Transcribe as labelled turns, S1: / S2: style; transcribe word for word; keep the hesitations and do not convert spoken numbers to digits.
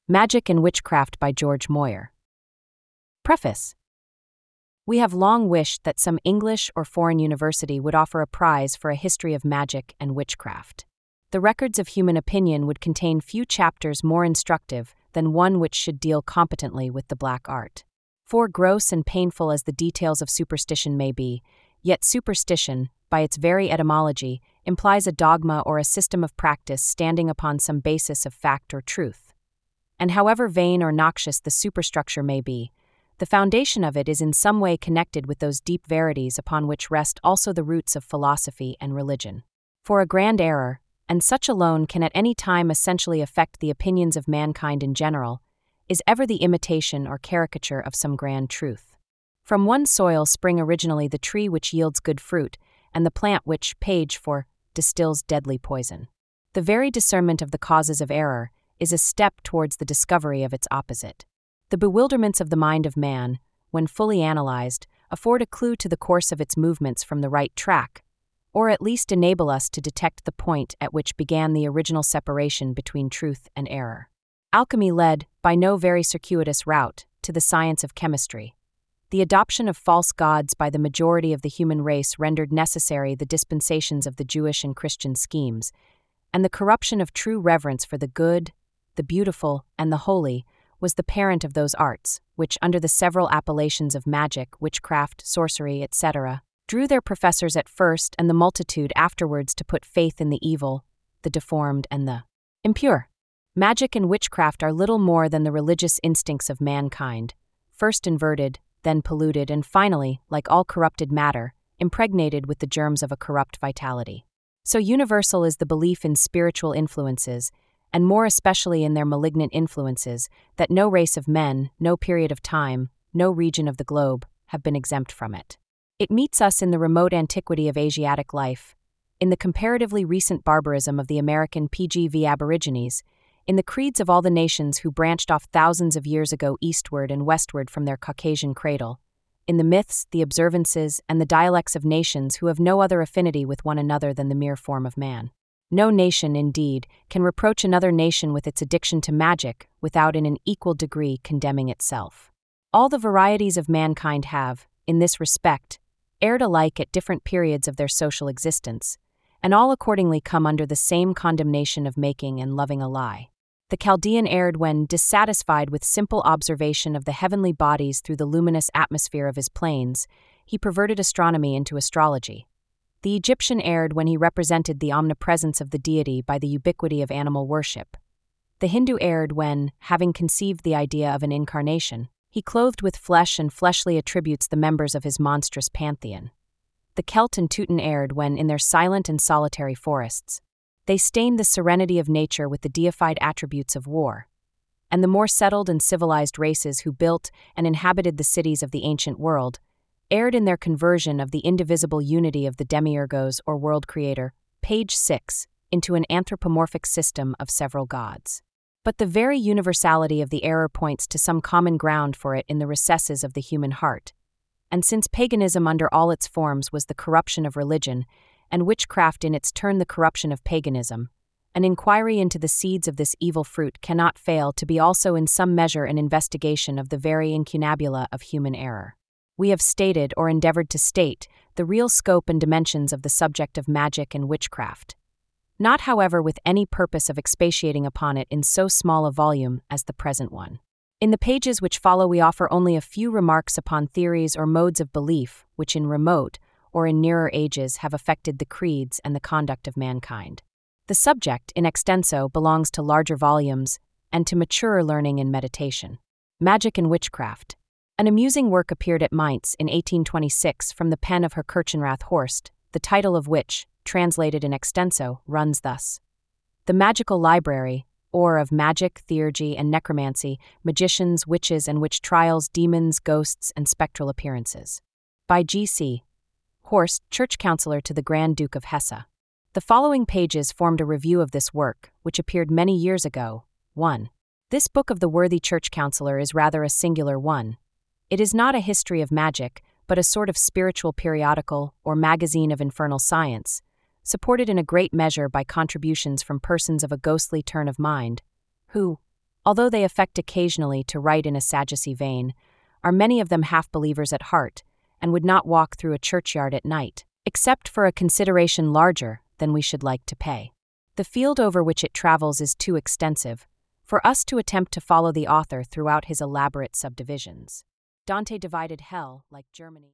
S1: Magic and Witchcraft by George Moyer. Preface. We have long wished that some English or foreign university would offer a prize for a history of magic and witchcraft. The records of human opinion would contain few chapters more instructive than one which should deal competently with the black art. For gross and painful as the details of superstition may be, yet superstition, by its very etymology, implies a dogma or a system of practice standing upon some basis of fact or truth. And however vain or noxious the superstructure may be, the foundation of it is in some way connected with those deep verities upon which rest also the roots of philosophy and religion. For a grand error, and such alone can at any time essentially affect the opinions of mankind in general, is ever the imitation or caricature of some grand truth. From one soil spring originally the tree which yields good fruit, and the plant which, page for, distills deadly poison. The very discernment of the causes of error is a step towards the discovery of its opposite. The bewilderments of the mind of man, when fully analyzed, afford a clue to the course of its movements from the right track, or at least enable us to detect the point at which began the original separation between truth and error. Alchemy led, by no very circuitous route, to the science of chemistry. The adoption of false gods by the majority of the human race rendered necessary the dispensations of the Jewish and Christian schemes, and the corruption of true reverence for the good, the beautiful, and the holy was the parent of those arts, which, under the several appellations of magic, witchcraft, sorcery, et cetera, drew their professors at first and the multitude afterwards to put faith in the evil, the deformed, and the impure. Magic and witchcraft are little more than the religious instincts of mankind, first inverted, then polluted, and finally, like all corrupted matter, impregnated with the germs of a corrupt vitality. So universal is the belief in spiritual influences, and more especially in their malignant influences, that no race of men, no period of time, no region of the globe, have been exempt from it. It meets us in the remote antiquity of Asiatic life, in the comparatively recent barbarism of the American P G V Aborigines, in the creeds of all the nations who branched off thousands of years ago eastward and westward from their Caucasian cradle, in the myths, the observances, and the dialects of nations who have no other affinity with one another than the mere form of man. No nation, indeed, can reproach another nation with its addiction to magic without in an equal degree condemning itself. All the varieties of mankind have, in this respect, erred alike at different periods of their social existence, and all accordingly come under the same condemnation of making and loving a lie. The Chaldean erred when, dissatisfied with simple observation of the heavenly bodies through the luminous atmosphere of his plains, he perverted astronomy into astrology. The Egyptian erred when he represented the omnipresence of the deity by the ubiquity of animal worship. The Hindu erred when, having conceived the idea of an incarnation, he clothed with flesh and fleshly attributes the members of his monstrous pantheon. The Celt and Teuton erred when, in their silent and solitary forests, they stained the serenity of nature with the deified attributes of war. And the more settled and civilized races who built and inhabited the cities of the ancient world erred in their conversion of the indivisible unity of the demiurgos or world creator, page six, into an anthropomorphic system of several gods. But the very universality of the error points to some common ground for it in the recesses of the human heart. And since paganism under all its forms was the corruption of religion, and witchcraft in its turn the corruption of paganism, an inquiry into the seeds of this evil fruit cannot fail to be also in some measure an investigation of the very incunabula of human error. We have stated or endeavored to state the real scope and dimensions of the subject of magic and witchcraft, not however with any purpose of expatiating upon it in so small a volume as the present one. In the pages which follow we offer only a few remarks upon theories or modes of belief which in remote or in nearer ages have affected the creeds and the conduct of mankind. The subject, in extenso, belongs to larger volumes and to maturer learning and meditation. Magic and Witchcraft. An amusing work appeared at Mainz in eighteen twenty-six from the pen of Herr Kirchenrath Horst, the title of which, translated in extenso, runs thus: The Magical Library, or of Magic, Theurgy, and Necromancy, Magicians, Witches, and Witch Trials, Demons, Ghosts, and Spectral Appearances. By G C Horst, Church Councillor to the Grand Duke of Hesse. The following pages formed a review of this work, which appeared many years ago. one. This book of the worthy Church Councillor is rather a singular one. It is not a history of magic, but a sort of spiritual periodical or magazine of infernal science, supported in a great measure by contributions from persons of a ghostly turn of mind, who, Although they affect occasionally to write in a Sadducee vein, are many of them half-believers at heart and would not walk through a churchyard at night, except for a consideration larger than we should like to pay. The field over which it travels is too extensive for us to attempt to follow the author throughout his elaborate subdivisions. Dante divided hell like Germany.